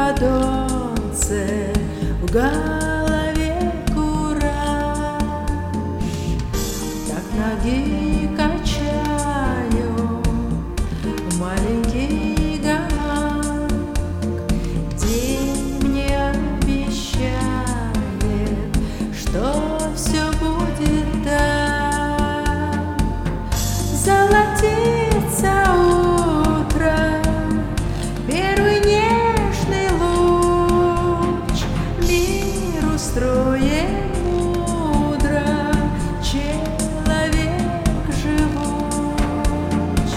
подолце, в голове кураж. Так ноги качаю, маленький гамак. День мне обещает, что все будет так. Золотится утро, первый нежный луч. Мир устроен мудро, человек живуч.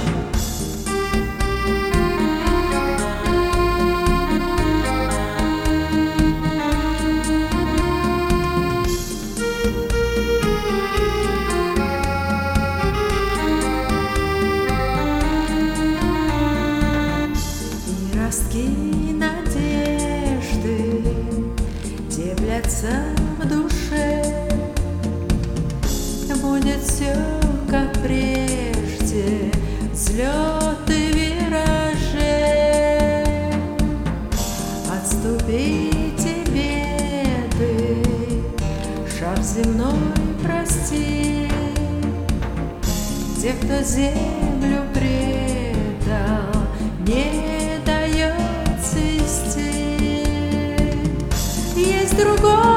И ростки надежды теплятся в душе. Будет все как прежде, взлеты, виражи. Отступите, беды, шар земной прости. Те, кто землю предал, не дает цвести. Есть другой